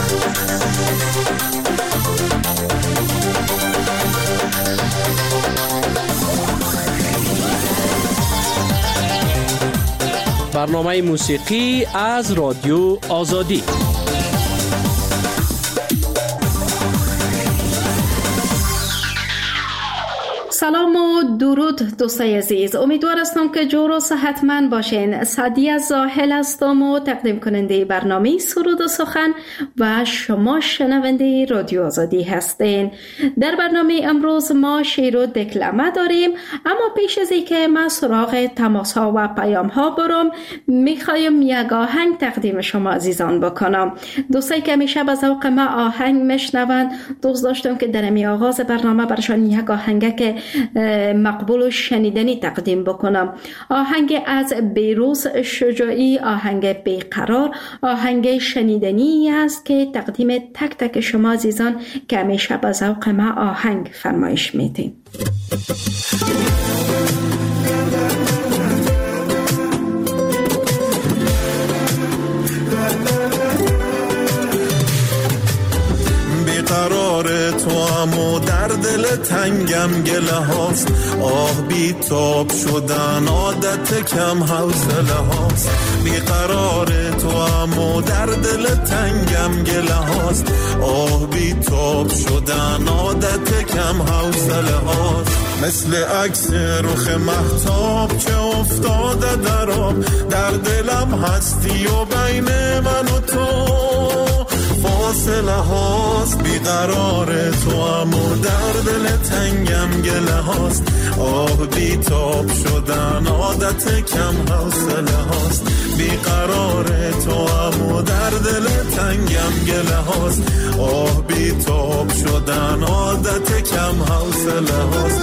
برنامه موسیقی از رادیو آزادی. سلام و درود دوستای عزیز، امیدوار هستم که جور و صحتمند باشین. سعدیه زاهل هستم و تقدیم کننده برنامه سرود و سخن و شما شنونده رادیو آزادی هستین. در برنامه امروز ما شعر و دکلمه داریم، اما پیش از اینکه من سراغ تماس ها و پیام ها برم میخوایم یک آهنگ تقدیم شما عزیزان بکنم. دوستایی که همیشه به ذوق ما آهنگ میشنون، دوست داشتم که در امی آغاز برنامه برشان یک آهنگ که مقبول و شنیدنی تقدیم بکنم. آهنگ از بیروز شجاعی، آهنگ بیقرار، آهنگ شنیدنی است که تقدیم تک تک شما عزیزان که همیشه به ذوق ما آهنگ فرمایش میدین. قرار تو امو در دل تنگم گله هاست، آه بی تاب شدن عادت کم حوصله هاست. بی قرار تو امو در دل تنگم گله هاست، آه بی تاب شدن عادت کم حوصله هاست. مثل عکس رخ مهتاب که افتاده در آب، در دلم هستی و بین من و تو فاصله هاست. بیقرار تو امو در دل تنگم گله هاست، آه بی تاب شدن عادت کم حوصله هاست. بیقرار تو امو در دل تنگم گله هاست، آه بی تاب شدن عادت کم حوصله هاست.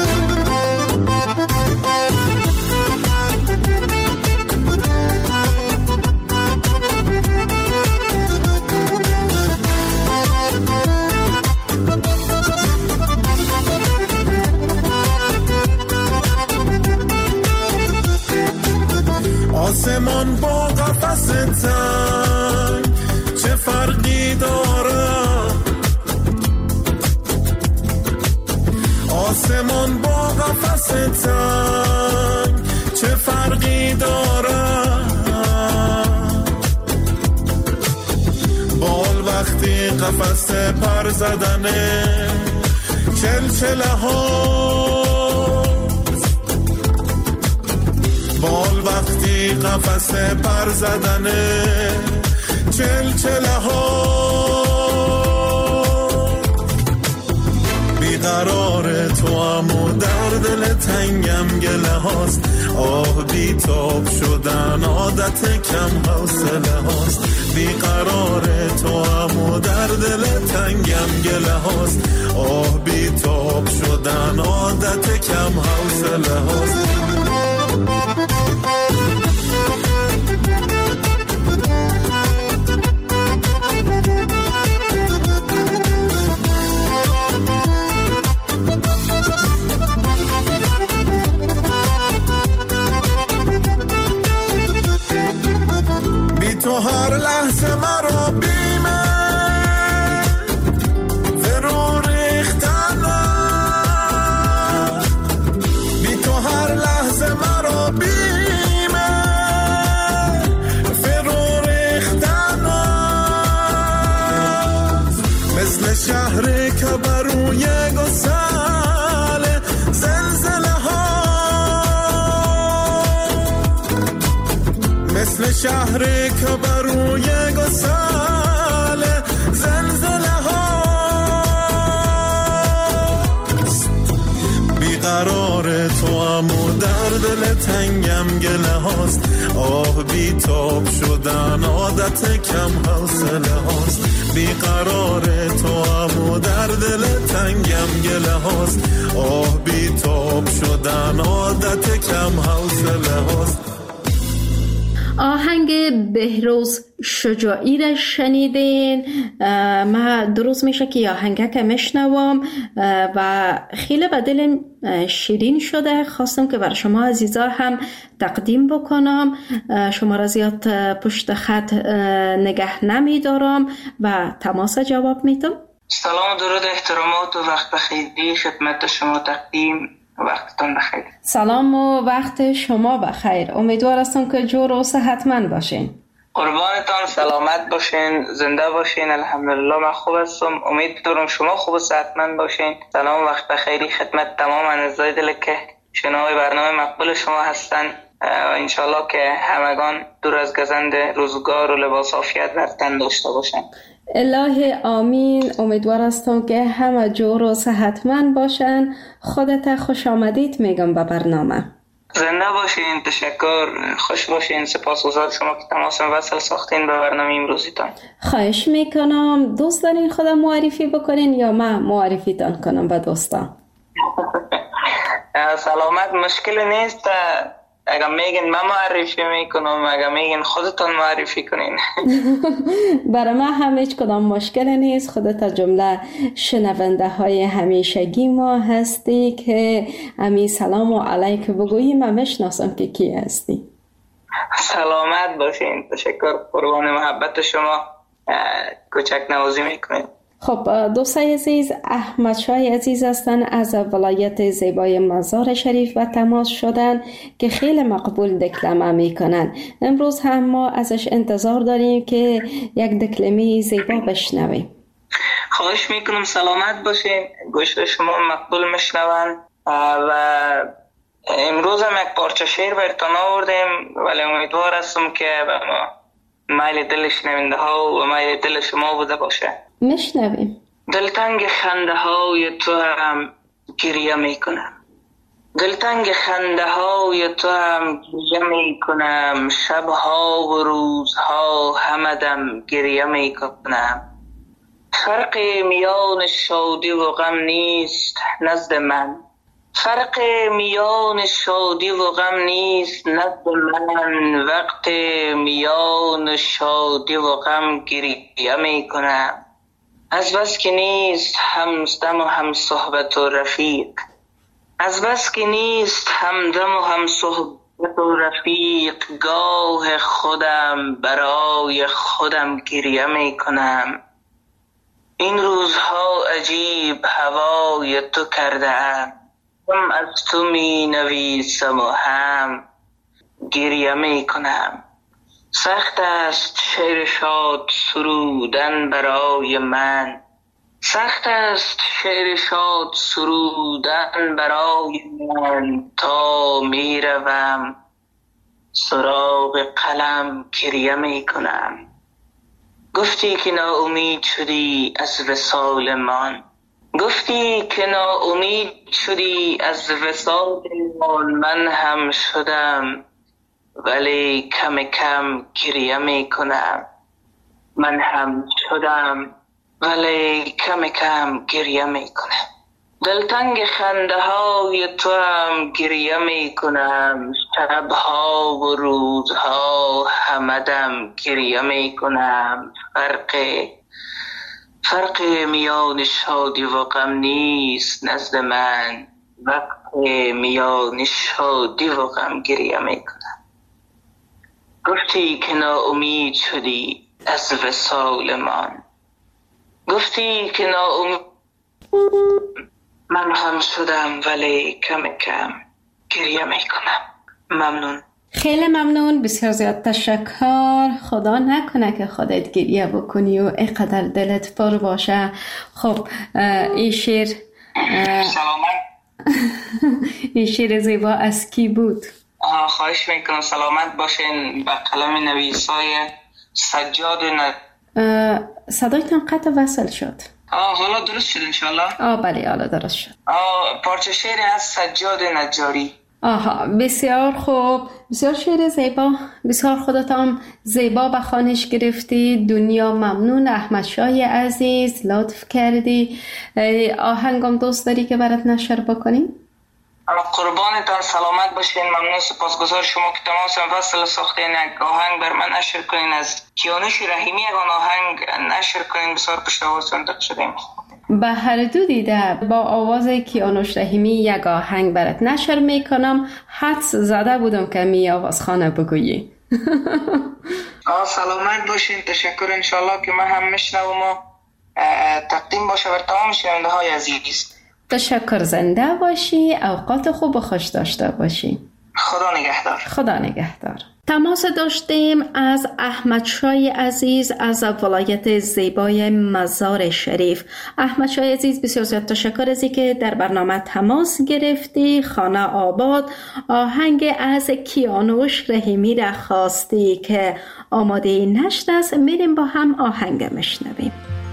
آسمان با قفس تنگ چه فرقی داره؟ آسمان با قفس تنگ چه فرقی داره؟ بال وقتی قفس پر زدنه چلچله ها، بال وقتی قفس پر زدنه چلچله ها. بیقرار تو امو در دل تنگم گله هاست، آه بی تاب شدن عادت کم حوصله هاست. بیقرار تو امو در دل تنگم گله هاست، آه بی تاب شدن عادت کم حوصله هاست. بی تو هر لحظه مرا بیمه فرو ریختنه، بی تو هر لحظه مرا بیمه فرو ریختنه. مثل شهری که بروی گسل زلزله ها، مثل شهری که بروی گسل زلزله ها. بیقرار تو امو در دل تنگم گله هاست، آه بی تاب شدن عادت کم حوصله هاست. بیقرار تو امو در دل تنگم گله هاست، آه بی تاب شدن عادت کم حوصله هاست. آهنگ بهروز شجاعی را شنیدین. ما درست میشه که آهنگه که میشنوم و خیلی به دلم شیرین شده. خواستم که برای شما عزیزا هم تقدیم بکنم. شما را زیاد پشت خط نگه نمیدارم و تماس جواب میدم. سلام و درود احترامات و وقت بخیری خدمت شما تقدیم. وقتتان بخیر. سلام و وقت شما بخیر. امیدوار هستم که جور و صحتمند باشین. قربانتان، سلامت باشین، زنده باشین. الحمدلله من خوب هستم. امید دارم شما خوب و صحتمند باشین. سلام و وقت بخیری خدمت تمام اعضای دل که شنوای برنامه مقبول شما هستن. انشالله که همگان دور از گزند روزگار و لباس عافیت بر تن داشته باشن. الهی آمین. امیدوار هستم که همه جور و صحتمند باشن. خودت خوش آمدید میگم به برنامه. زنده باشین. تشکر. خوش باشین. سپاسگزار شما که تماس وصل ساختین به برنامه امروزیتان. خواهش میکنم. دوست دارین خودم معرفی بکنین یا من معرفیتان کنم به دوستان؟ سلامت، مشکل نیست. اگه میگین من معرفی میکنم، اگه میگین خودتان معرفی کنین. برای من هم هیچ کدام مشکل نیست. خودت جمله شنونده های همیشگی ما هستی که امی سلام و علیک بگویی. من میشناسم که کی هستی. سلامت باشین. تشکر. قربان محبت شما. کوچک نوازی میکنین. خب دوستای عزیز، احمد شاه عزیز هستن از ولایت زیبای مزار شریف و تماس شدن که خیلی مقبول دکلمه میکنن. امروز هم ما ازش انتظار داریم که یک دکلمه زیبا بشنویم. خواهش میکنم. سلامت باشین. گوش شما مقبول میشنون و امروز هم یک پارچه شعر براتون آوردیم، ولی امیدوار هستم که میل دل شنونده ها و میل دل شما بوده باشه. میشنویم. دلتنگ خنده های تو هم گریه میکنم، دلتنگ خنده های تو هم گریه میکنم، شبها و روزها همدم گریه میکنم. فرق میان شادی و غم نیست نزد من، فرق میان شادی و غم نیست نزد من، وقت میان شادی و غم گریه میکنم. از بس که نیست همدم و هم صحبت و رفیق، از بس که نیست همدم و هم صحبت و رفیق، گاه خودم برای خودم گریه میکنم. این روزها عجیب هوای تو کرده ام، هم از تو می نویسم و هم گریه میکنم. سخت است شعر شاد سرودن برای من، سخت است شعر شاد سرودن برای من، تا می روم سراغ قلم گریه میکنم. گفتی که ناامید شدی از وصال من، گفتی که ناامید شدی از وصال من هم شدم، ولی کم کم گریه میکنم. من هم شدم ولی کم کم گریه میکنم. دلتنگ خنده های تو هم گریه میکنم، شبها و روزها همدم گریه میکنم. فرق میان شادی و غم نیست نزد من، وقت میان شادی و غم گریه میکنم. گفتی که ناامید شدی از وصال من، گفتی که ناامید من هم شدم ولی کم کم گریه میکنم. ممنون. خیلی ممنون. بسیار زیاد تشکر. خدا نکنه که خودت گریه بکنی و اینقدر دلت پر باشه. خب این شعر سلامت. این شعر زیبا از کی بود؟ خواهش میکنم. سلامت باشین. به قلم نویسای سجاد صدایتان قطع وصل شد. حالا درست شد انشالله. بله حالا درست شد. پارچه شعر از سجاد نجاری. بسیار خوب. بسیار شعر زیبا. بسیار خودت هم زیبا به خوانش گرفتی. دنیا ممنون. احمد شاه عزیز لطف کردی. آهنگم دوست داری که برات نشر بکنیم؟ قربانتان، سلامت باشین. ممنون، سپاسگزار شما که تمام فصل ساختین. یک آهنگ بر من نشر کنین از کیانوش رحیمی، یک آهنگ نشر کنین. بسیار پشتوار صندوق شدیم. به هر دو دیده با آواز کیانوش رحیمی یک آهنگ برات نشر میکنم. حدس زده بودم که می آوازخانه بگویی. سلامت باشین. تشکر. انشالله که من هم میشنوم و تقدیم باشه بر تمام شنونده های عزیز. تشکر. زنده باشی، اوقات خوب و خوش داشته باشی. خدا نگهدار. خدا نگهدار. تماس داشتیم از احمد شای عزیز از ولایت زیبای مزار شریف. احمد شای عزیز، بسیار زیاد تشکر از که در برنامه تماس گرفتی. خانه آباد آهنگ از کیانوش رحیمی را خواستی که آماده نشد است. میریم با هم آهنگ مشنویم.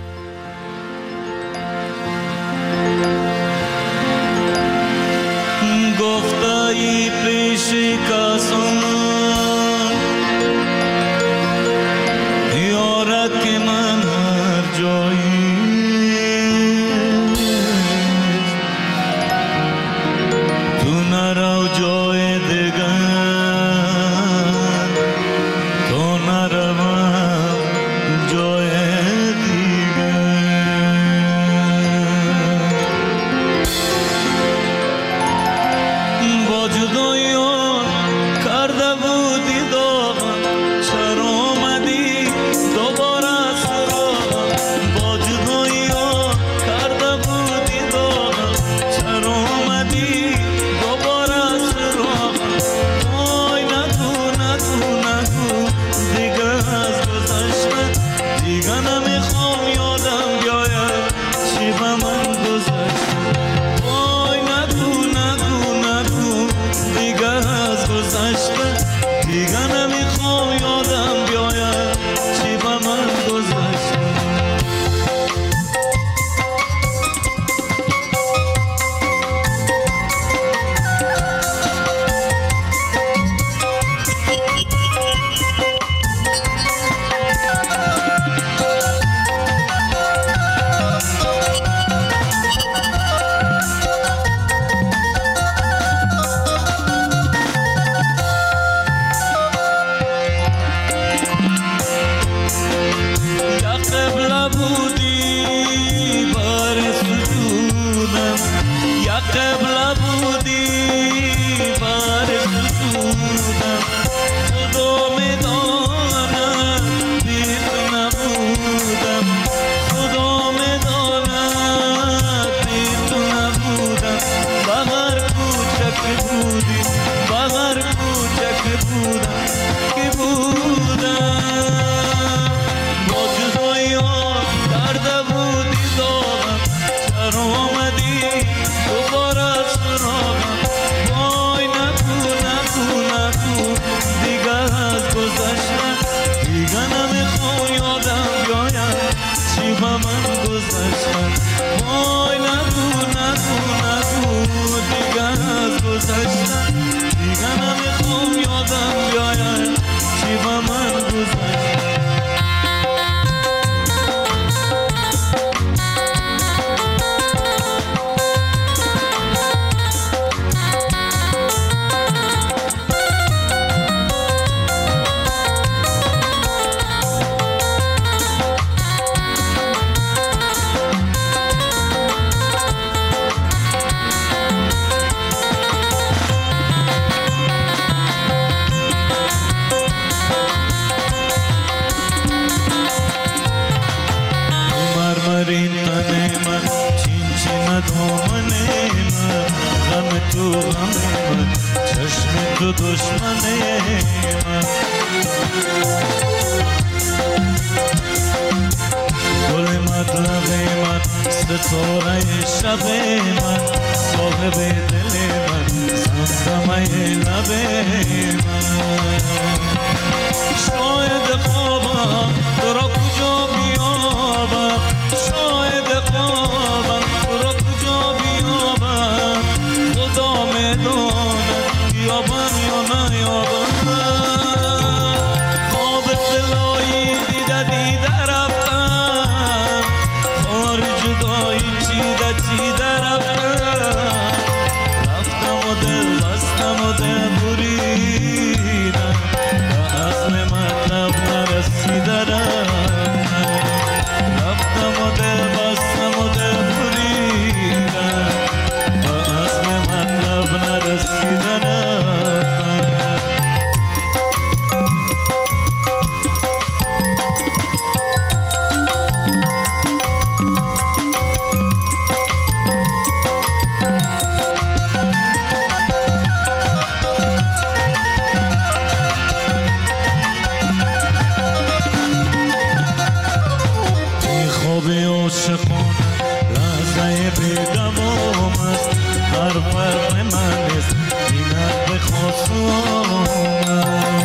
گفتایی پیش کسان یارد که من هر جایی تو نرو جای دیگر تو نروم جای دیگر با جدایی کرده بودی داغم چرا آمدی دوباره سراغم با جدایی کرده بودی داغم چرا آمدی دوباره سراغم وای نگو نگو نگو دیگه از گذشته دیگه نمیخوام یادم بیاید چی به من گذشته وای نگو نگو نگو دیگه از گذشته دیگه نمیخوام یادم بیاید چی به من گذشته یا قبله بودی بر سجودم یا قبله بودی بر سجودم خدا میداند بی تو نبودم خدا میداند بی تو نبودم بغر کوچک بودی بغر کوچک بودم که بودم با جدایی کرده بودی داغم چرا آمدی دوباره سراغم وای نگو نگو نگو دیگه از گذشته دیگه نمیخوام یادم بیاید چی به من گذشته وای نگو نگو نگو دیگه از گذشته دیگه نمیخوام یادم بیاید چی به من گذشته مرمرین تن من چین چین دامن من غم تو غم من چشم تو دشمن من گل مطلب من ستاره شب من صاحب دل من زمزمه لب من شاید خوابم تو را کجا بیابم شاید خوابم تو را کجا بیابم خدا میداند بیابم یا نیابم خواب طلایی دیده رفتم خار جدایی چیده رفتم عاشقان لحظه بی‌دوام است هر فرق من است اینک به خواستم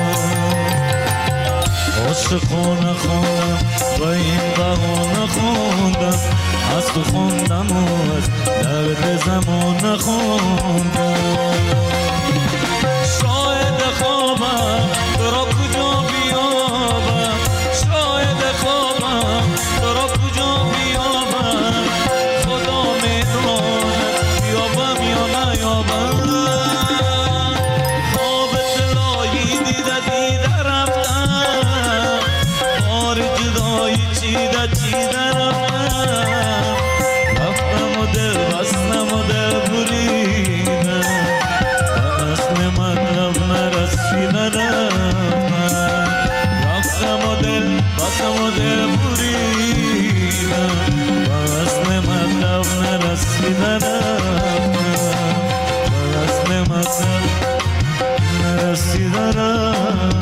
عاشقانه خواندم و این بهانه خواندم از تو خواندم و از درد زمان خواندم شاید خوابم تو را کجا بیابم شاید خوابم تو را کجا بیابم خدا میداند بیابم یا نیابم خواب طلایی دیده رفتم بار جدایی چیده رفتم رفتم و دل بستم و دل بریدم و اصل مطلب نرسیدم رفتم و دل بستم و دل بریدم و اصل مطلب نرسیدم و اصل مطلب نرسیدم.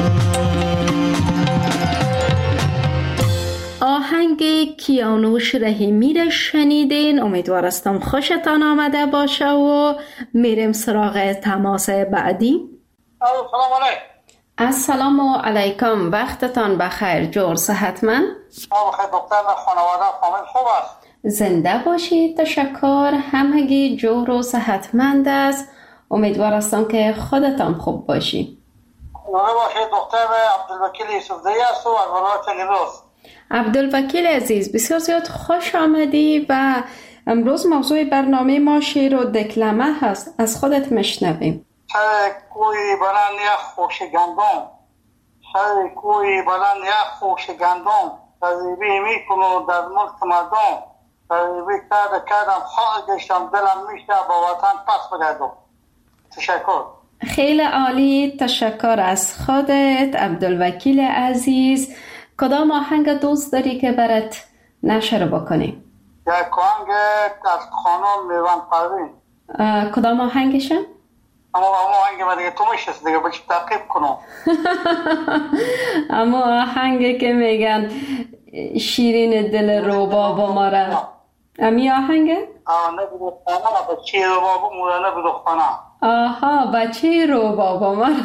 آهنگ کیانوش رحیمی را شنیدین. امیدوار هستم خوشتان آمده باشه و میریم سراغ تماس بعدی. سلام علیکم. السلام علیکم، وقتتان بخیر، جور صحتمند؟ بخیر دکتر، خانواده فامیل خوب است؟ زنده باشید، تشکر، همگی جور و صحتمند است. امیدوار هستم که خودتان خوب باشید. نوره باشید دکتر. عبدالوکیل یوسفزئی است و از ولایت نیمروز. عبدالوکیل عزیز، بسیار زیاد خوش آمدی و امروز موضوع برنامه ما شعر و دکلمه هست. از خودت مشنویم. سر کوی بلند یخ خوش گندم، سر کوی بلند یخ خوش گندم، تذیبی میکنو در ملک مردم، تذیبی کردم خواهد گشتم دلم میشه با وطن پس بگردم. تشکر. خیلی عالی، تشکر از خودت عبدالوکیل عزیز. کدام آهنگ دوست داری که برات نشر بکنیم؟ یک آهنگ از خانم میوان پروین. کدام آهنگشه؟ اما آهنگ ما دیگه تو میشست دیگه بچه تعقیب کنم. اما آهنگی که میگن شیرین دل روباب ما را، امی آهنگه؟ نبیدو خانه بچه روباب مورا نبیدو خانه. آها، بچه روباب ما را.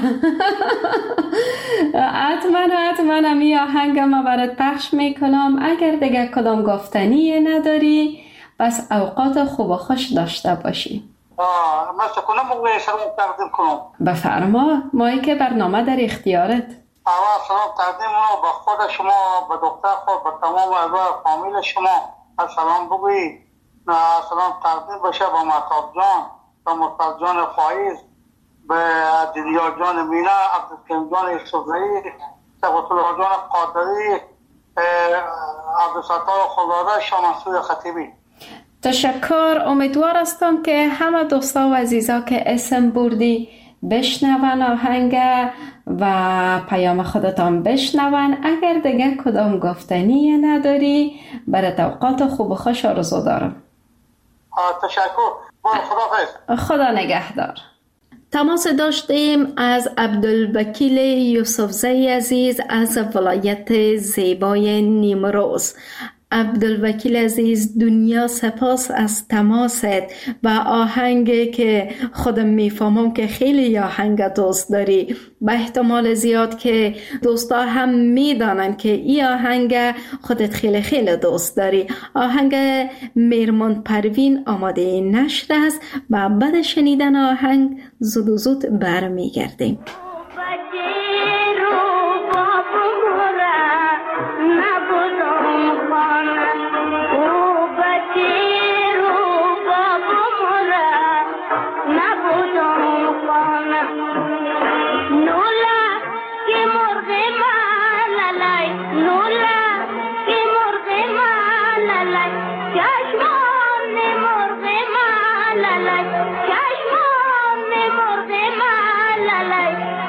حتما امی آهنگ ما برات پخش میکنم. اگر دیگه کدام گفتنی نداری بس اوقات خوب و خوش داشته باشی. مثل کنم موقع سلام تقدیم کنم. بفرما، مایی که برنامه در اختیارت. اول سلام تقدیم کنم به خود شما، به دکتر خود، به تمام اعضای فامیل شما. سلام بگویید. سلام تقدیم بشه به مهتاب جان، به مصطفی جان فایز، به دیدیا جان مینا، عبدالکریم جان یوسفزئی، صفت الله جان قادری، عبدالستار خداداد، شاه منصور خطیبی. تشکر. امیدوار هستم که همه دوستا و عزیزا که اسم بردی بشنون آهنگ و پیام خودتان بشنون. اگر دیگه کدام گفتنی نداری برای اوقات خوب و خوش آرزو دارم. تشکر. خدا نگهدار. تماس داشتیم از عبدالوکیل یوسفزئی عزیز از ولایت زیبای نیمروز. عبدالوکیل عزیز، دنیا سپاس از تماست و آهنگ که خودم میفهمم که خیلی آهنگ دوست داری. به احتمال زیاد که دوستا هم میدانن که این آهنگ خودت خیلی خیلی دوست داری. آهنگ میرمان پروین آماده نشر است و بعد شنیدن آهنگ زود برمیگردیم. Like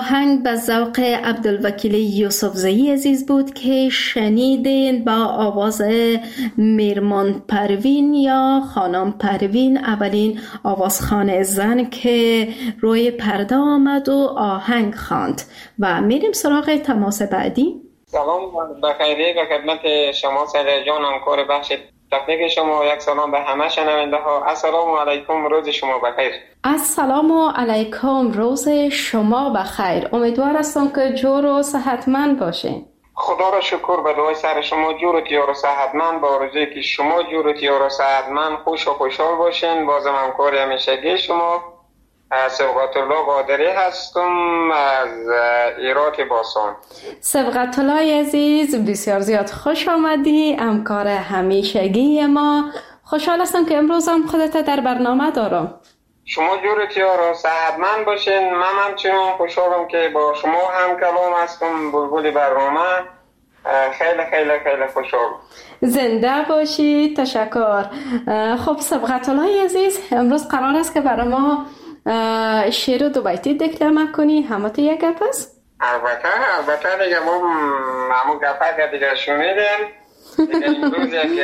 آهنگ به ذوق عبدالوکیل یوسفزئی عزیز بود که شنیدین با آواز میرمان پروین یا خانم پروین، اولین آوازخوان زن که روی پرده آمد و آهنگ خواند. و میریم سراغ تماس بعدی. سلام بخیری به خدمت شما سر جان، همکار بخش تکنیک شما. یک سلام به همه شنونده ها. السلام علیکم، روز شما بخیر. السلام علیکم، روز شما بخیر. امیدوار هستم که جور و صحتمند باشین. خدا را شکر به دعای سر شما جور و تیار و صحتمند، با آرزویی که شما جور و تیار و صحتمند، خوش و خوشحال باشین. بازم همکار همیشگی شما سبقت الله قادری هستم از ایرات باسان. سبقت الله عزیز، بسیار زیاد خوش آمدی، همکار همیشگی ما. خوشحال هستم که امروز هم خودت در برنامه دارم. شما جورتی ها صحتمند باشین. من همچنان خوشحالم که با شما هم کلام هستم، بلبل برنامه. خیلی خیلی خیلی خوشحال. زنده باشی. تشکر. خب سبقت الله عزیز، امروز قرار است که برای ما شعر دو بیتی دکلمه کنی. همه تو یک گپ است؟ البته دیگه ما همون گپه که دیگه شنیدیم. دیگه امروز یک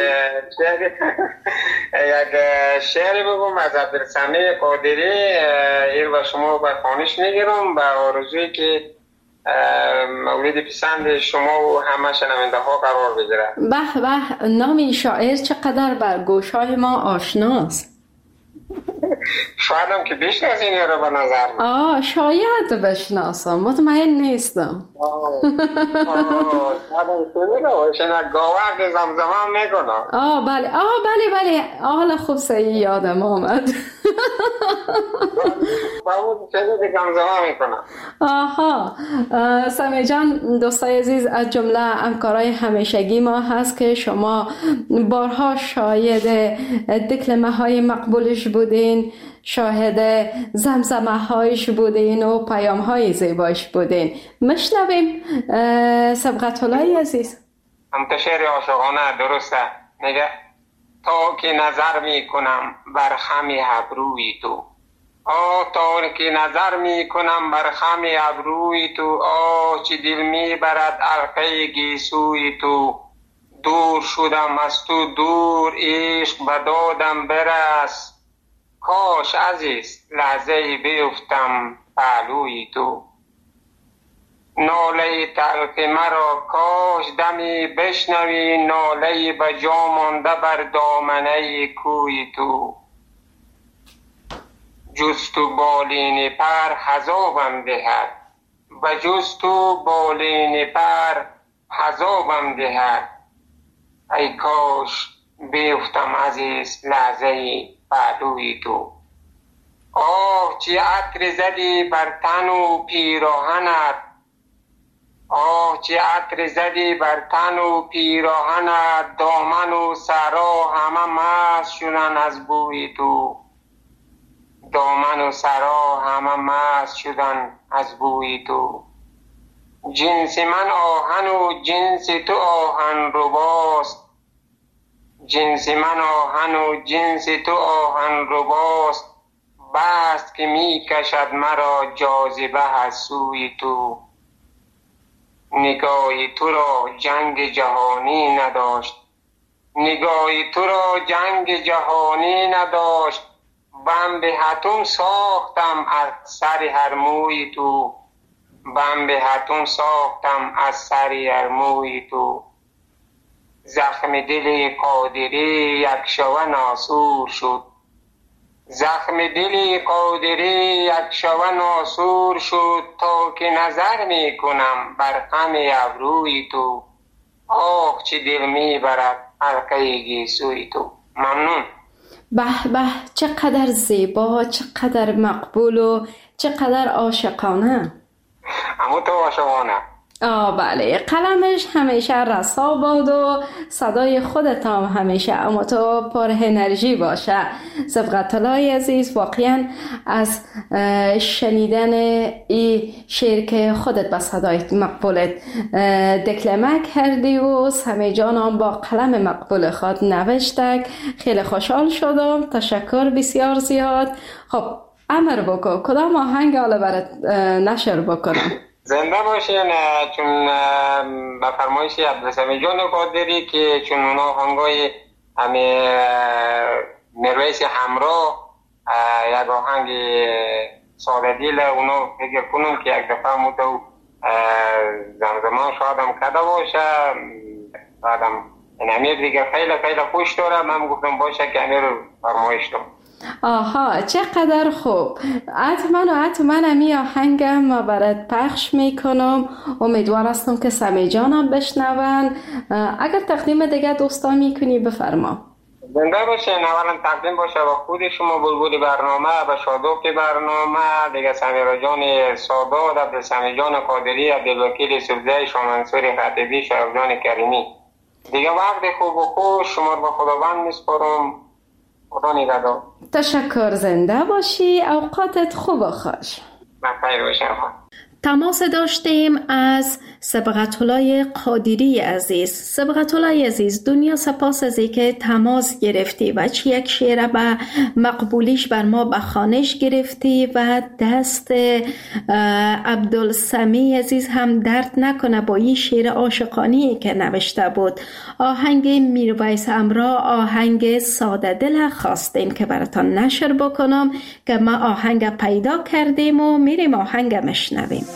شعری بگم از عبدالسمیع قادری. این و شما به خوانش میگیرم، به آرزویی که مورد پسند شما و همه شنونده ها قرار بگیره. به به، نام شاعر چقدر بر گوشهای ما آشناست. شاید هم که بشناسین رو به نظر من. شاید بشناسم، مطمئن نیستم. گاوه زمزمه میکنم. بله حالا خوب صحیح یادم آمد. سمیع جان، دوستای عزیز، از جمله همکارای همیشگی ما هست که شما بارها شاهد دکلمه های مقبولش بودین، شاهد زمزمه هایش بودین و پیام های زیبایش بودین. مشنویم سبقت الله عزیز. شعر عاشقانه درسته. میگه تا که نظر میکنم بر خم ابروی تو، تا که نظر میکنم بر خم ابروی تو، چه دل میبرد حلقه گیسوی تو. دور شدم از تو دور، عشق به دادم برس، کاش عزیز لحظه بیفتم پهلوی تو. ناله تلخ مرا کاش دمی بشنوی، ناله به جا مانده بر دامنه کوی تو. جز تو بالین پر حذابم دهد، و جز تو بالین پر حذابم دهد، ای کاش بیفتم عزیز لحظه پهلوی تو. چه عطر زدی بر تن و پیراهنت، چه عطر زدی بر تن و پیراهنت، دامن و سرا همه مست شدن از بوی تو. دامن و سرا همه مست شدن از بوی تو. جنس من آهن و جنس تو آهن رباست، جنس من آهن و جنس تو آهن رباست، بست که می کشد مرا جاذبه از سوی تو. نگاه تو را جنگ جهانی نداشت، نگاه تو را جنگ جهانی نداشت، بم به حتم ساختم از سر هر موی تو. بم به حتم ساختم از سر هر موی تو. زخم دل قادری یک شوه ناسور شد، زخم دل قادری یک شوه ناسور شد، تا که نظر می کنم بر خم ابروی تو. چه دل می برد حلقه گیسوی تو. ممنون. به به، چقدر زیبا، چقدر مقبول و چقدر عاشقانه. اما تو عاشقانه. بله، قلمش همیشه رسا باد و صدای خودت هم همیشه اما تو پر انرژی باشه. سبقت الله عزیز، واقعا از شنیدن این شعر که خودت با صدای مقبولت دکلمه کردی و سمیع جان هم با قلم مقبول خود نوشتک، خیلی خوشحال شدم. تشکر بسیار زیاد. خب امر بکن کدام آهنگ حالا برات نشر بکنم؟ زنده باشین. چون به فرمایش عبدالسمیع جان قادری که چون اونا آهنگای همه مرویس همراه یک آهنگ ساده دیل اونا فکر کنم که یک دفعه مدو زمزمان شادم کده باشه بعدم این امیر دیگه خیلی خوش داره. من گفتم باشه که امیر رو فرمایش دارم. آها چقدر خوب. حتما امی آهنگم برات پخش میکنم. امیدوار هستم که سمیع جانم بشنون. اگر تقدیم دیگه دوستان میکنی بفرما. زنده باشین. اولا تقدیم باشه با خود شما بلبل برنامه، به شادوک برنامه دیگه، سمیرا جان سادات، عبدالسمیع جان قادری، عبدالوکیل سبزی، شامنصور خطیبی، شرف جان کریمی. دیگه وقت خوب و خوش شما رو به خداوند میسپارم. خدا نگهدار. تشکر. زنده باشی. اوقاتت خوب و خوش. بخیر باشم. تماس داشتیم از صبغت الله قادری عزیز. صبغت الله عزیز، دنیا سپاس از اینکه تماس گرفتی و یک شعر به مقبولیش بر ما به خوانش گرفتی و دست عبدالسمیع عزیز هم درد نکنه با این شعر عاشقانه‌ای که نوشته بود. آهنگ میرویس همراه، آهنگ ساده دل خواستیم که براتان نشر بکنم که ما آهنگ پیدا کردیم و میریم آهنگ مشنویم.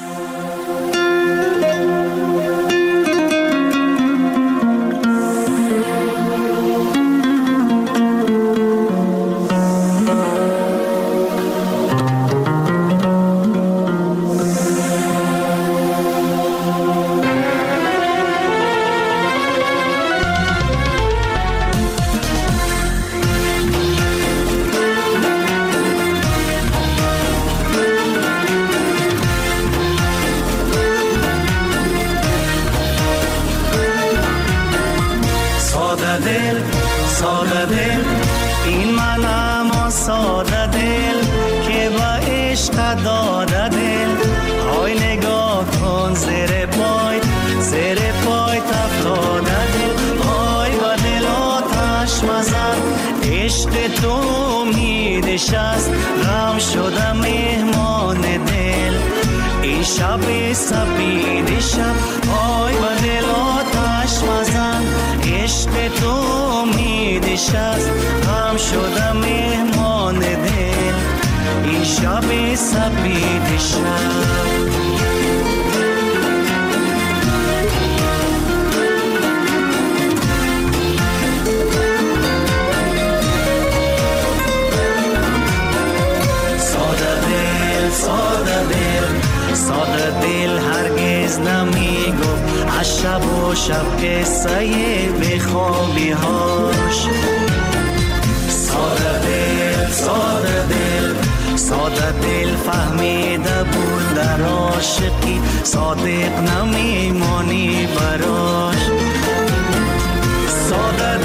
غم شدم مهمان دل این شب سپید شب، آی با دل آتش مزن عشق تو میده شست. غم شدم مهمان دل این شب سپید شب. ساده دل هرگز نمیگفت از شب و شب قصه بخوابی هاش. ساده دل فهمیده بود در عاشقی صادق نمیمانی براش. ساده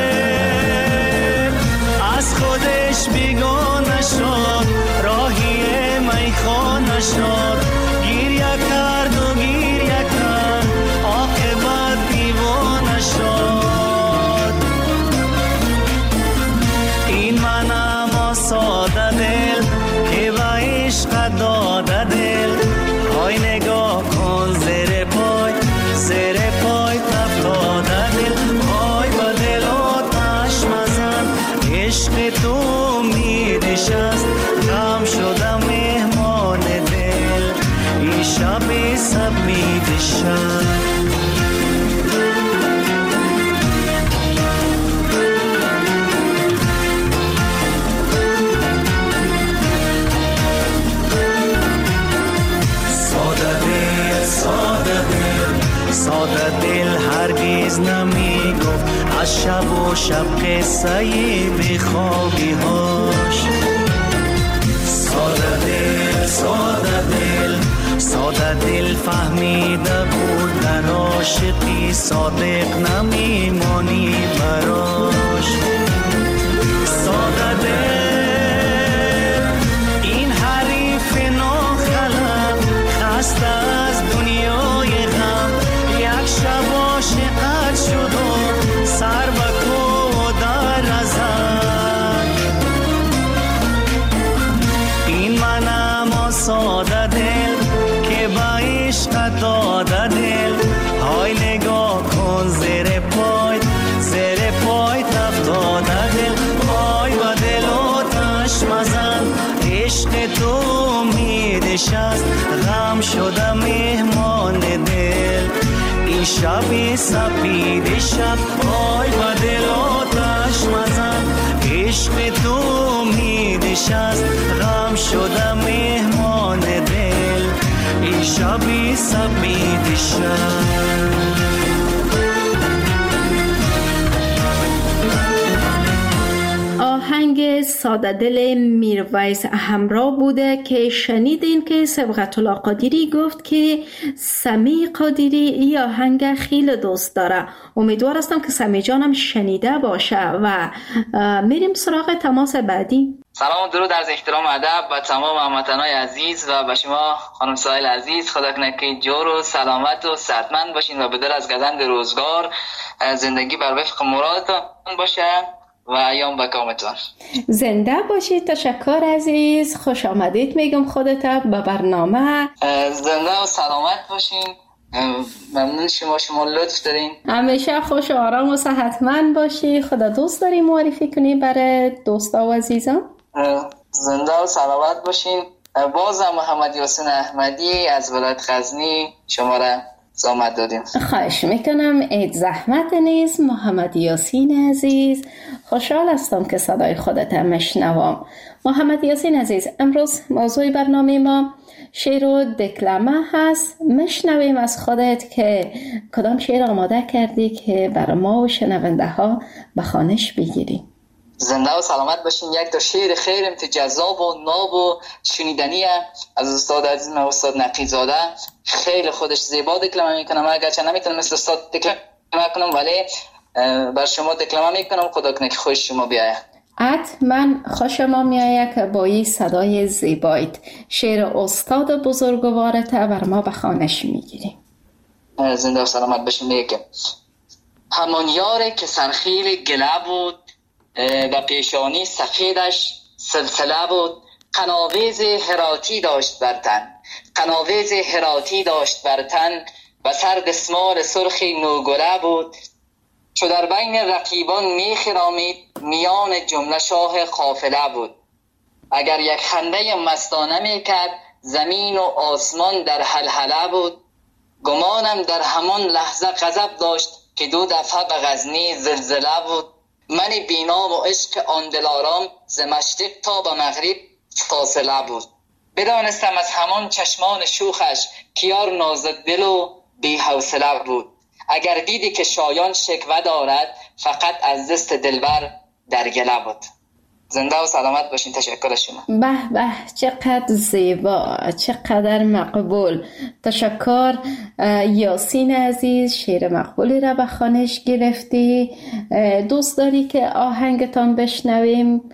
دل از خودش بیگانه شد، راهی میخانه شد، گریه کرد و گریه کرد، عاقبت دیوانه شد. این منم ساده دل که به عشق داده دل، آی نگاه کن زیر پای تفتاده دل، آی با دل آتش مزن عشق تو میده شست. غم شدم مهمان دل این شب سپید شب. ساده دل هرگز نمیگفت از شب و شب قصه بخوابی هاش. ساده دل فهمیده بود در عاشقی صادق نمیمانی براش. ساده دل این حریف ناخلق خسته از دنیای غم، یک شب عاشقت شد و سر به کو در ازد. نشست غم شدم مهمان دل این شب سپید شب پای با دل آتش مزن عشق تو امید شست غم شدم مهمان دل این شب سپید شب آهنگ ساده دل میرویس همراه بوده که شنیدین که سبقت الله قادری گفت که سمی قادری این آهنگ خیلی دوست داره. امیدوار هستم که سمی جانم شنیده باشه و میریم سراغ تماس بعدی. سلام و درود از احترام ادب و تمام هموطنان عزیز و به شما خانم سایل عزیز. خدا کنه که جور و سلامت و صحتمند باشین و به در از گزند روزگار زندگی بر وفق مرادتان باشه و ایام به کامتون. زنده باشید. تشکر عزیز. خوش آمدید میگم خودت به برنامه. زنده و سلامت باشین. ممنون شما لطف دارین. همیشه خوش و آرام و صحتمند باشی. خدا دوست داری معرفی کنی برای دوستا و عزیزان؟ زنده و سلامت باشین. بازم محمد یاسین احمدی از ولایت غزنی شما را زحمت دادیم. خواهش میکنم. عید زحمت نیست. محمد یاسین عزیز، خوشحال هستم که صدای خودت مشنوم. محمد یاسین عزیز، امروز موضوع برنامه ما شعر و دکلمه هست. مشنویم از خودت که کدام شعر آماده کردی که بر ما و شنونده ها به خوانش بگیری. زنده و سلامت باشین. یک تا شعر خیلی جذاب و ناب و شنیدنی از استاد عزیزم استاد نقیزاده. خیلی خودش زیبا دکلمه میکنم، اگرچه نمیتونم مثل استاد دکلمه کنم ولی بر شما دکلمه میکنم. خدا کنه که خوش شما بیایه. حتما خوشم میآید که با این صدای زیبایت شعر استاد بزرگوارت بر ما به خوانش میگیری. زنده و سلامت باشین. میگه همان یاره که سرخیل گله بود و پیشانی سفیدش سلسله بود، قناویز هراتی داشت بر تن، قناویز هراتی داشت بر تن و سر دسمال سرخی نوگره بود. چو در بین رقیبان میخرامید میان جمله شاه قافله بود. اگر یک خنده مستانه میکرد زمین و آسمان در هلهله بود. گمانم در همان لحظه غضب داشت که دو دفعه به غزنی زلزله بود. من بینام و عشق آن دلارام ز مشرق تا به مغرب فاصله بود. بدانستم از همان چشمان شوخش کیار نازک دل و بی حوصله بود. اگر دیدی که شایان شکوه دارد فقط از دست دلبر در گله بود. زنده و سلامت باشین. تشکر شما. به به، چقدر زیبا، چقدر مقبول. تشکر یاسین عزیز، شعر مقبولی را به خوانش گرفتی. دوست داری که آهنگتان بشنویم؟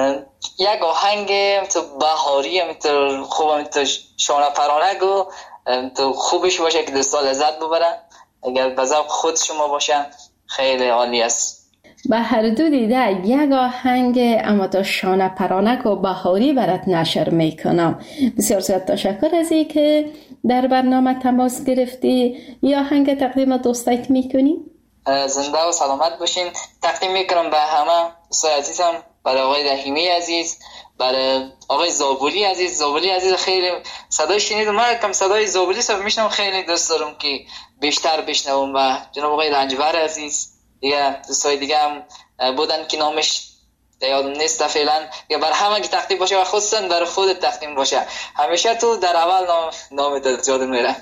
یک آهنگ تو بهاری تو خوبم تو شانه پرانک و تو خوبش باشه که دوستا لذت ببرن. اگر به ذوق خود شما باشه خیلی عالی است. به هر دو دیده یک آهنگ اما تا شانه پرانک و بهاری برات نشر میکنم. بسیار زیاد تشکر از این که در برنامه تماس گرفتی. یا آهنگ تقدیم دوستایت میکنی؟ زنده و سلامت باشین. تقدیم میکنم به همه دوستای عزیزم، برای آقای رحیمی عزیز، برای آقای زابولی عزیز. زابولی عزیز خیلی صدای شنیدم، من کم صدای زابولی سب میشنم، خیلی دوست دارم که بیشتر بشنوم. و جناب آقای رنجبر عزیز، دیگه دوستای دیگه هم بودن که نامش یادم نیست فعلا. یا بر همه که تقدیم باشه و خصوصا برای خودت تقدیم باشه. همیشه تو در اول نامت یادم میره.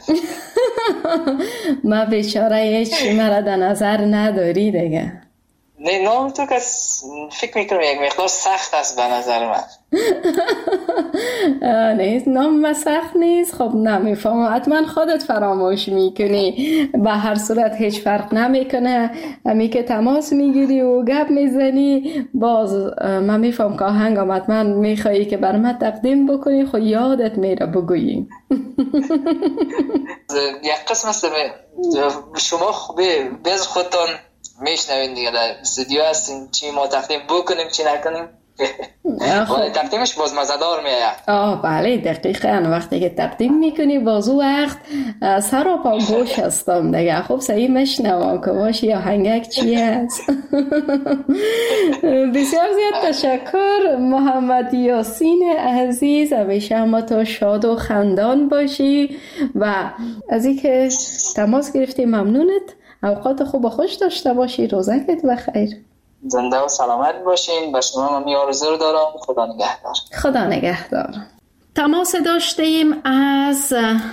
ما بیچاره هیچ مرا در نظر نداری دیگه. نه نام تو که فکر میکنم یک مقدار سخت است به نظر من. نیست نام سخت نیست. خب نمیفهم، حتما خودت فراموش میکنی. به هر صورت هیچ فرق نمیکنه، همی که تماس میگیری و گپ میزنی باز من میفهم که آهنگم حتما میخوایی که بر من تقدیم بکنی، خب یادت میره بگویی. یک قسم است شما خوبه bez خودتان میشنوین دیگه، در استودیو هستین، چی ما تقدیم بکنیم چی نکنیم ولی تقدیمش باز مزدار میاد. بله دقیقاً وقتی که تقدیم میکنی باز او وقت سراپا گوش هستم دیگه. خب صحیح مشنوم که باشی یا هنگک چی هست. بسیار زیاد تشکر محمد یاسین عزیز، همیشه هم تو شاد و خندان باشی و از اینکه تماس گرفتی ممنونت. اوقات خوب و خوش داشته باشی. روزکت بخیر. زنده و سلامت باشین. با شما من آرزو رو دارم. خدا نگهدار. خدا نگهدار. تماس داشتیم از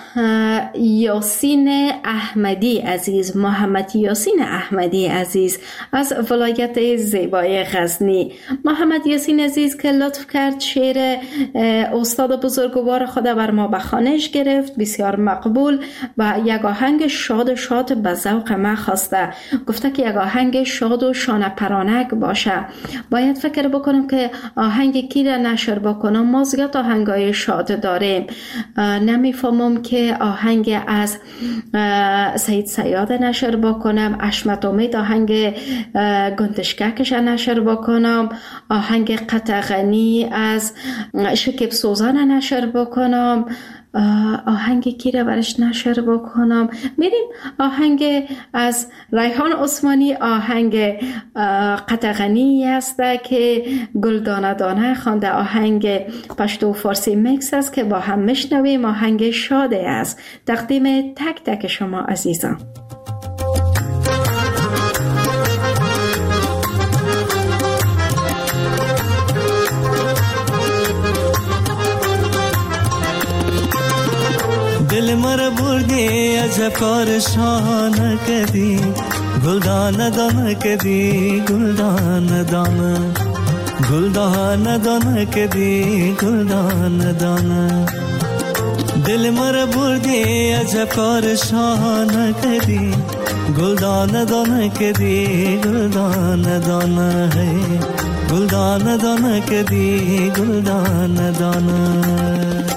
یاسین احمدی عزیز، محمد یاسین احمدی عزیز از ولایت زیبای غزنی. محمد یاسین عزیز که لطف کرد شعر استاد بزرگوار خود بر ما به خوانش گرفت، بسیار مقبول و یک آهنگ شاد شاد به ذوق ما خواسته. گفته که یک آهنگ شاد و شانه پرانک باشه. باید فکر بکنم که آهنگ کی را نشر بکنم. ما زیاد آهنگای شاد داریم. نمیفهمم که آهنگ از سید صیاد نشر بکنم، اشمت امید آهنگ گندشککش نشر بکنم، آهنگ قطغنی از شکیب سوزان نشر بکنم، آهنگ کی را برش نشر بکنم. میریم آهنگ از ریحان عثمانی، آهنگ قطغنی است که گلدانه دانه خوانده، آهنگ پشتو فارسی میکس است که با هم میشنویم. آهنگ شاده است. تقدیم تک تک شما عزیزان. دل مر بردی عجب کار شانه کدی، گلدانه دانه کدی، گلدانه دانه، گلدانه دانه کدی، گلدانه دانه. دل مر بردی عجب کار شانه کدی، گلدانه دانه کدی، گلدانه دانه ہے، گلدانه دانه کدی، گلدانه دانه.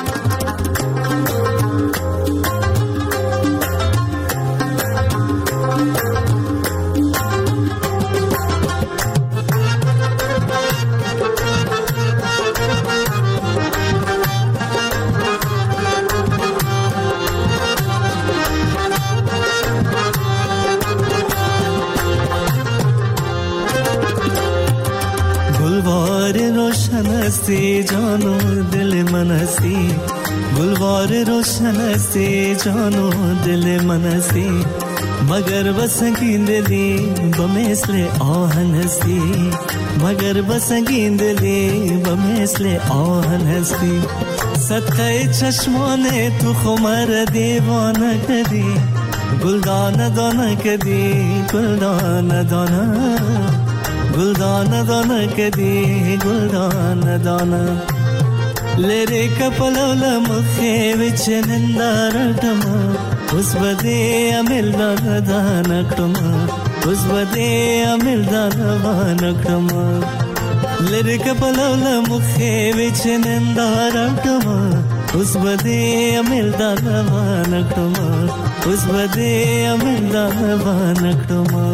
हस्ती जानो दिल मनसी, गुलवार रोशन हस्ती जानो दिल मनसी, मगर बसंगी दिली बमेसले आहन हस्ती, मगर बसंगी दिली बमेसले आहन हस्ती. सदक़े चश्मोने तू खुमर दीवाना कदी, गुलदाना दाना कदी, गुलदाना दाना, गुलदाना दाना कदी, गुलदाना दाना. लेरे कपलवल मुखे विच निंदारटमा, उस बदे अमिल दाना दाना क्रमा, उस बदे अमिल दाना दाना क्रमा. लेरे कपलवल मुखे विच निंदारटमा, उस बदे अमिल दाना दाना क्रमा, उस बदे अमिल दाना दाना क्रमा.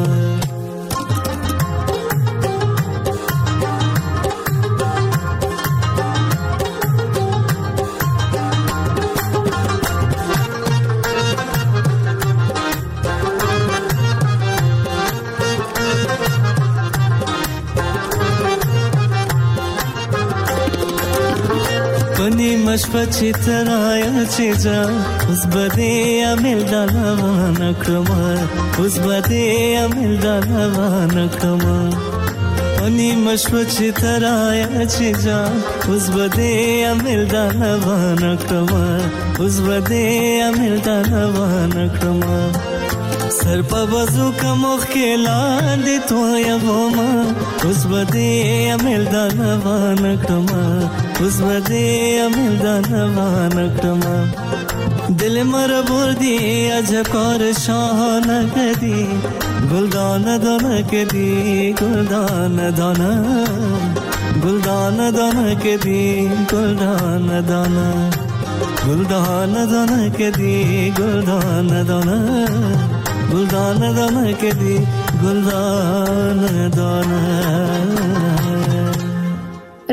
मशपची तराया चेजा, उस बदे अमिल दाना क्रमा, उस बदे अमिल दाना क्रमा. अनि मशपची तराया चेजा, उस बदे अमिल दाना क्रमा, उस बदे अमिल दाना क्रमा. सर पर वजू का मुख्किला दे तो या गोमा, उस बदे अमिल दाना क्रमा, उस बदे अमिल दाना क्रमा. दिल मर बुर्दी अजकर शान कदी, गुलदाना दाना कदी, गुलदाना दाना, गुलदाना दाना कदी, गुलदाना दाना, गुलदाना दाना कदी, गुलदाना दाना, गुलदाना दाना कदी, गुलदाना दाना.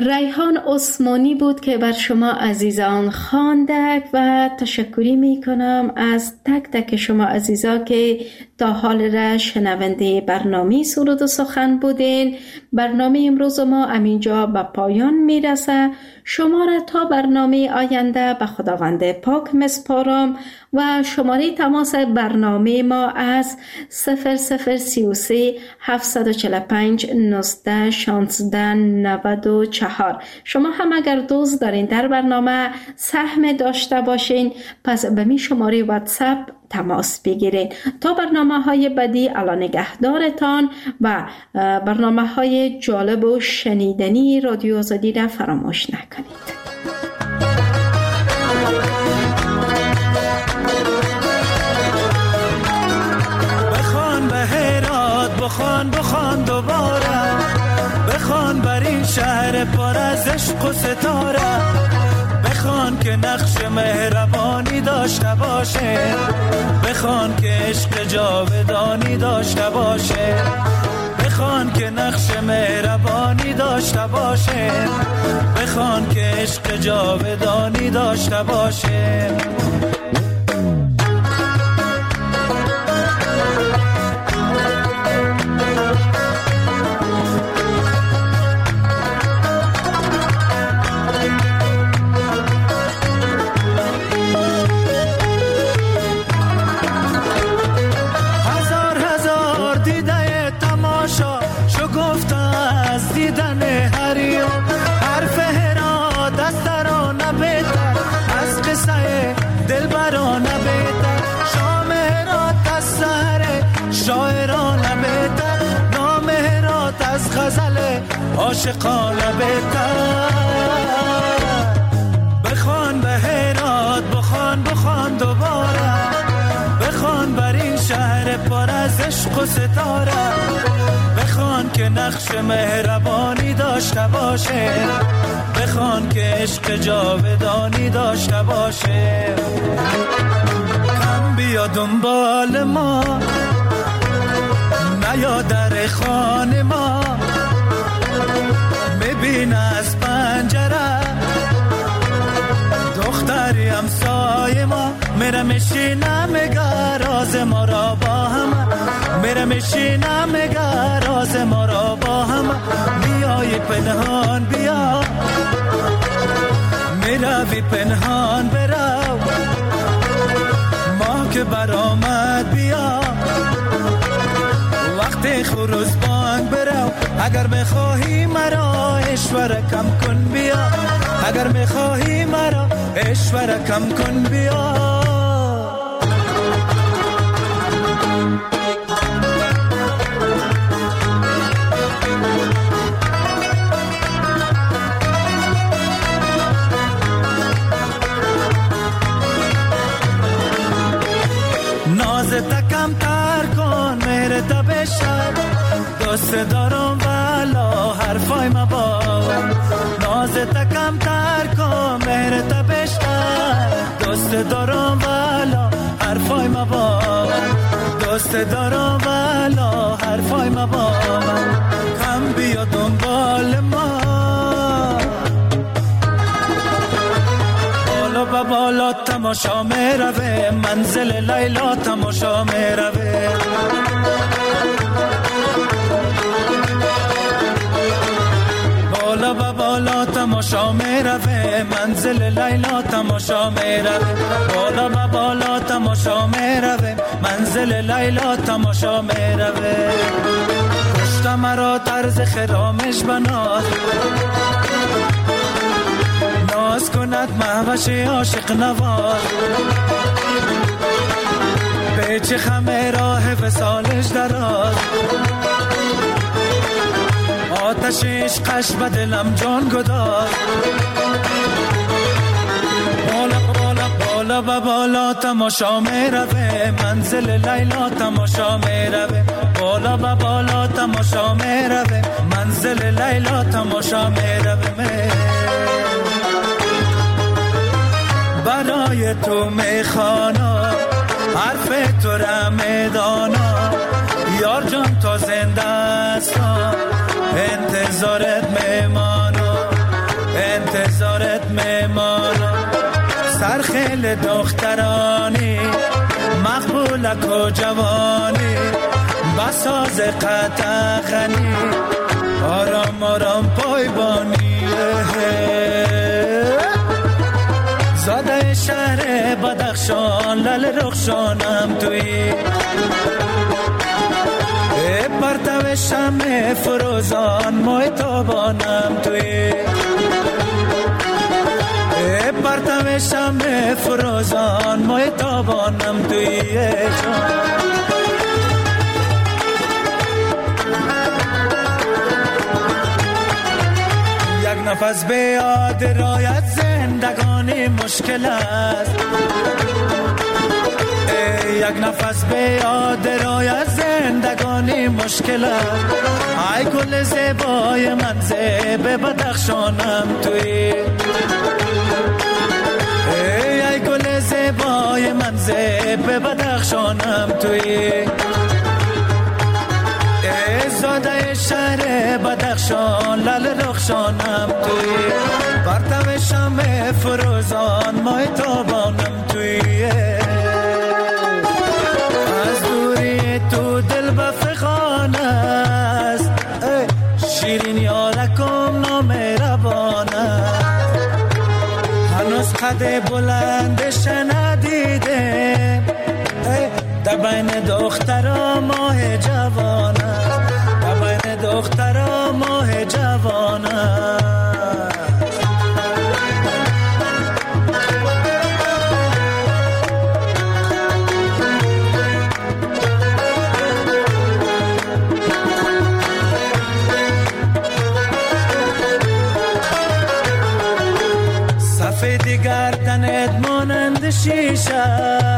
ریحان عثمانی بود که بر شما عزیزان خواندک و تشکری می کنم از تک تک شما عزیزا که تا حال را شنونده برنامه سرود و سخن بودین. برنامه امروز ما همینجا به پایان می رسه. شما را تا برنامه آینده به خداوند پاک مسپارم و شماره تماس برنامه ما از 0033 745 19 16 94. شما هم اگر دوست دارین در برنامه سهم داشته باشین پس به می شماره واتساپ تماس بگیرید. تا برنامه‌های بعدی الله نگهدارتان و برنامه‌های جالب و شنیدنی رادیو آزادی را فراموش نکنید. بخوان به هرات، بخوان دوباره، بخوان بر این شهر پر از عشق و ستاره، بخوان که نقش مهربانی داشته باشه، بخوان که عشق جاودانی داشته باشه، بخوان که نقش مهربانی داشته باشه، بخوان که عشق جاودانی داشته باشه. عاشقانه بهتر، بخوان به هرات، بخوان دوباره، بخوان بر این شهر پر از عشق و ستاره، بخوان که نقش مهربانی داشته باشه، بخوان که عشق جاودانی داشته باشه. کم بیا دنبال ما، نیا در خانه ما، ببین از پنجره دختری همسایه ما، میره میشینه میگه راز ما را با هم، میره میشینه میگه راز ما را با هم. میای پنهان بیا، میروی پنهان برو، ما که برآمد بیا، وقتی خروز بانگ برو. اگر میخواهی مرا اشوره کم کن بیا، اگر میخواهی مرا اشوره کم کن بیا. نازت کم تر کن مهرت بشر، دوست دارم والا حرفای مباد. نازت کم تر کن مهرت بشر، دوست دارم والا حرفای مباد، دوست دارم والا حرفای مباد. کم بیا دنبال ما، بالا به بالا تماشا میروه، منزل لیلا تماشا میروه. بالا به بالا تماشا میروه، منزل لیلا تماشا میروه. بالا به بالا تماشا میروه، منزل لیلا تماشا میروه. پشت مرا طرز خرامش بناز، ناز کند مهوش عاشق نواز. پیچ خمه راه وصالش دراز، آتش عشقش به دلم جان گداز. بالا به بالا تماشا میروه، منزل لیلا تماشا میروه. بالا به بالا تماشا میروه، منزل لیلا تماشا میروه. برای تو میخوانا حرف تو را میدانا، یار جان تا زنده است انتظارت میمانا. دل دخترانی مقبولک و جوانی بساز قطع غنی آرام آرام پایبانی زاده شهر بدخشان لل رخشانم توی پرتو شمع فروزان ماه تابانم توی پرتو شمع فروزان ماه تابانم توی یک نفس به یاد رایت زندگانی مشکل است یک نفس به یاد رایت زندگانی مشکل است ای گل زیبای من زیب بدخشانم توی ای گل زیبای من زیب بدخشانم توی زاده شهر بدخشان لل رخشانم توی پرتو شمع فروزان ماه تابانم توی از دوری تو دل بفخان است شیرین یارکم نامهربان است هنوز قد بلندش ندیده در بین دخترا ماه جوان است در بین دخترا ماه جوان است سفیدی گردنت مانند شیشه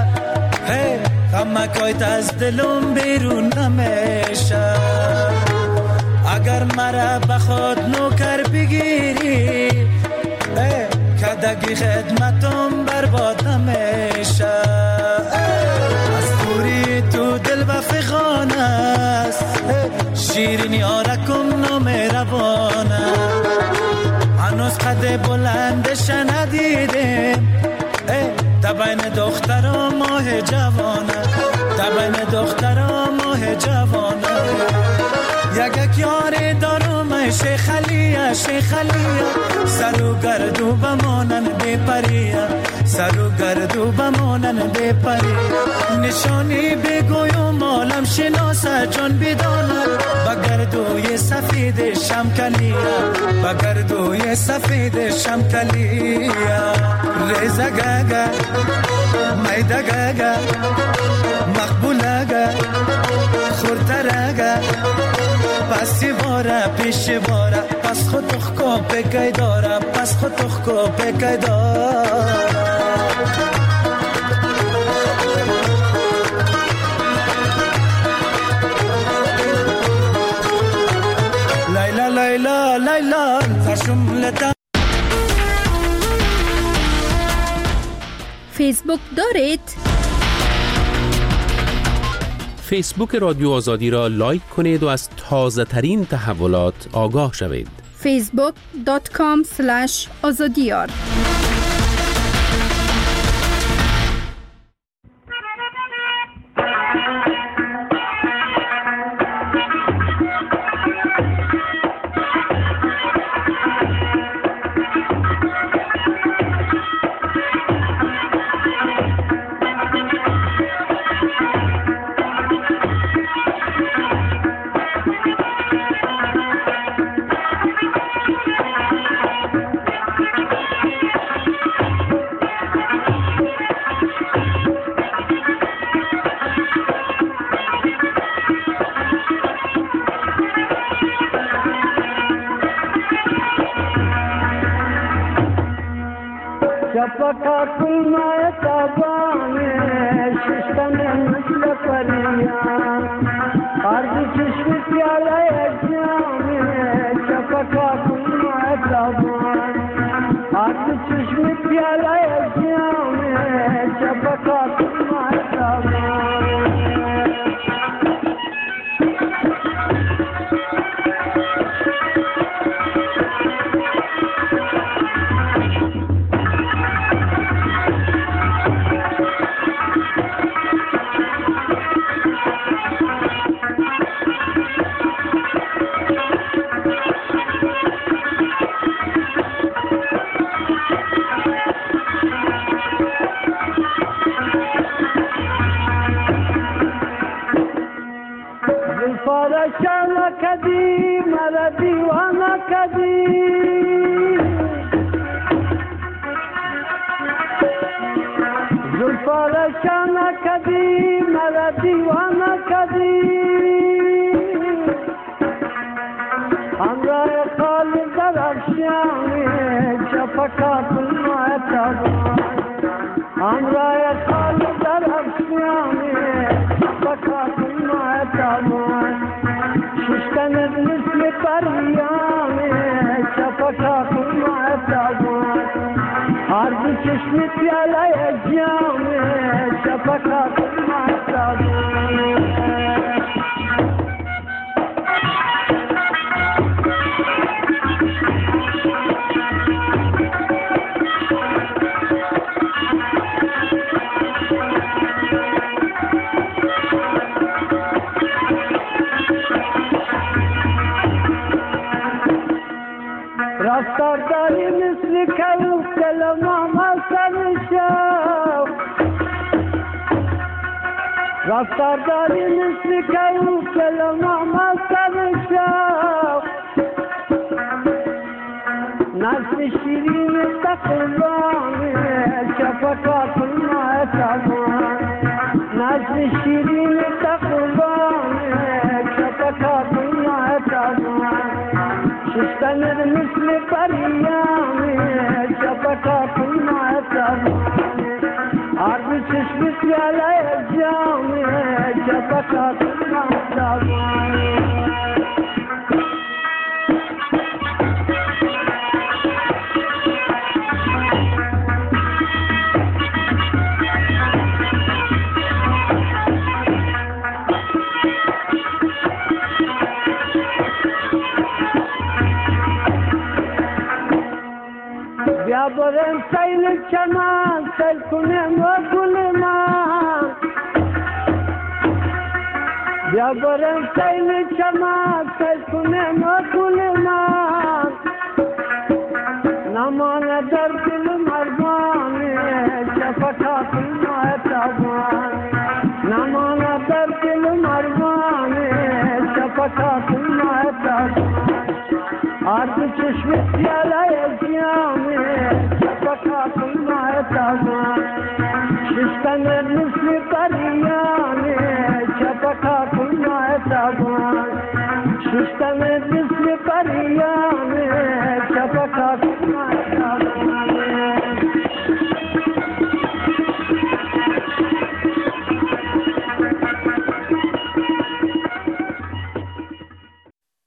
غمکایت از دلم بیرون نمیشه اگر مرا به خود نوکر بگیری کدگی خدمتم برباد نمیشه از دوری تو دل بفخان است شیرین یارکم نامهربانه هنوز قد بلندش ندیدیم در بین دخترا ماه جوانه در بین دخترا ماه جوانه یک یاری دارم شیخ علیه شیخ علیه سر و گردو بمانن بی پریه سر و گردو بمانن بی پریه نشانی بگویم عالم شناسه جان بدانه بگردوی سفید شمکلیه بگردوی سفید شمکلیه ریزه گگه میده گگه مقبوله گه خورتره پسی باره پیش باره پس خود تخکو بگی داره پس خود تخکو بگی داره لیلا لیلا لیلا فرشملتا فیسبوک دارید؟ فیسبوک رادیو آزادی را لایک کنید و از تازه ترین تحولات آگاه شوید. facebook.com/azadiyar شفقا كل ما يتابعني ششتنا مثل فريان أرض تشفت على يجامي شفقا كل ما يتابعني أرض تشفت على يجامي شفقا كل ما يتابعني کدی مرا دیوانه کدی زلفارشانه کدی مرا دیوانه کدی همراه خال در افشانی شفقات المعتبر همراه خال در افشانی شفقات المعتبر ششتن مثل پریانی شفقات المعتبر عرض چشم پیاله جامی شفقات المعتبر رفتار داری مثل کلوف دلما مستن شو رفتار داری مثل کلوف دلما مستن شو نسل شیرین تقربانی شفقات المعتبر نسل شیرین تقربانی شفقات المعتبر ششتن مثل پریانی شفقات المعتبر عرض چشم پیاله جامی شفقات المعتبر بیا برم سیل چمان سیل کنم و گل من بیا برم سیل چمان سیل کنم و گل من نمانه در دل مردانی شفقات المعتبر نمانه در دل مردانی شفقات المعتبر عرض چشم پیاله جامی شفقات المعتبر ششتن مثل پریانی شفقات المعتبر ششتن مثل پریانی